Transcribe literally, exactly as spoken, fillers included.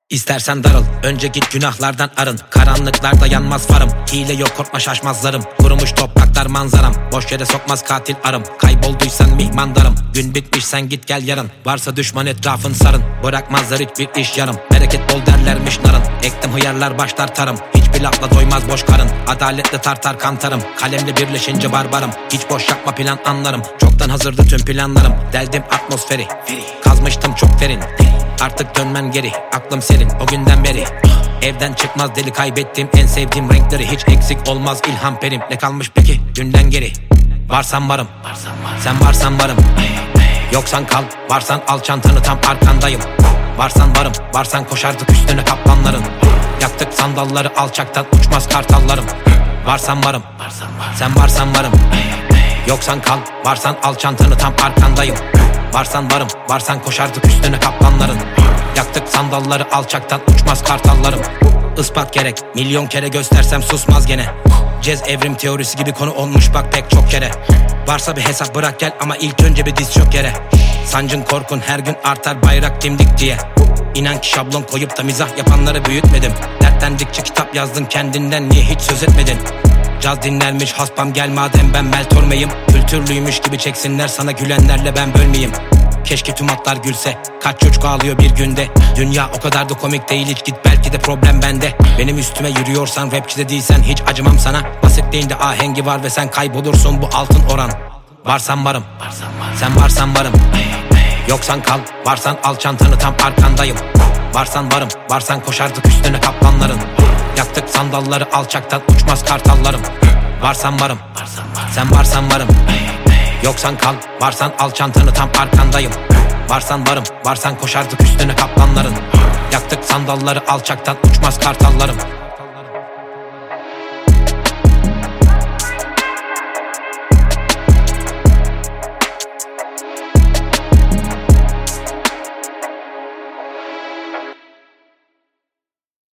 İstersen darıl, önce git günahlardan arın. Karanlıklarda yanmaz farım, hile yok korkma şaşmaz zarım. Kurumuş topraklar manzaram, boş yere sokmaz katil arım. Kaybolduysan mihmandarım, gün bitmiş sen git gel yarın. Varsa düşman etrafın sarın, bırakmazlar hiçbir iş yarım. Bereket bol derlermiş narın, ektim hıyarlar başlar tarım. Hiçbir lafla doymaz boş karın, adaletle tartar kantarım. Kalemle birleşince barbarım, hiç boş yapma plan anlarım. Çoktan hazırdı tüm planlarım, deldim atmosferi. Kazmıştım çok derin, artık dönmem geri, aklım serin o günden beri. Evden çıkmaz deli, kaybettim en sevdiğim renkleri. Hiç eksik olmaz ilham perim. Ne kalmış peki dünden geri? Varsan varım, sen varsan varım. Yoksan kal, varsan al çantanı tam arkandayım. Varsan varım, varsan koşardık üstüne kaplanların. Yaktık sandalları alçaktan uçmaz kartallarım. Varsan varım, sen varsan varım. Yoksan kal, varsan al çantanı tam arkandayım. Varsan varım, varsan koşardık üstüne kaplanların. Yaktık sandalları alçaktan uçmaz kartallarım. Ispat gerek, milyon kere göstersem susmaz gene. Cez evrim teorisi gibi konu olmuş bak pek çok kere. Varsa bir hesap bırak gel ama ilk önce bir diz çök yere. Sancın korkun her gün artar bayrak dimdik diye. İnan ki şablon koyup da mizah yapanları büyütmedim. Dertlendikçe kitap yazdın kendinden, niye hiç söz etmedin? Caz dinlermiş haspam gel madem ben meltormeyim. Kültürlüymüş gibi çeksinler sana, gülenlerle ben bölmeyeyim. Keşke tüm atlar gülse, kaç çocuk ağlıyor bir günde. Dünya o kadar da komik değil, hiç git belki de problem bende. Benim üstüme yürüyorsan rapçi de değilsen hiç acımam sana. Bahsettiğinde ahengi var ve sen kaybolursun bu altın oran. Varsan varım, sen varsan varım. Yoksan kal, varsan al çantanı tam arkandayım. Varsan varım, varsan koşardık üstüne kaplanların. Yaktık sandalları alçaktan uçmaz kartallarım. Varsan varım, sen varsan varım. Yoksan kal, varsan al çantanı tam arkandayım. Varsan varım, varsan koşardık üstüne kaplanların. Yaktık sandalları alçaktan uçmaz kartallarım.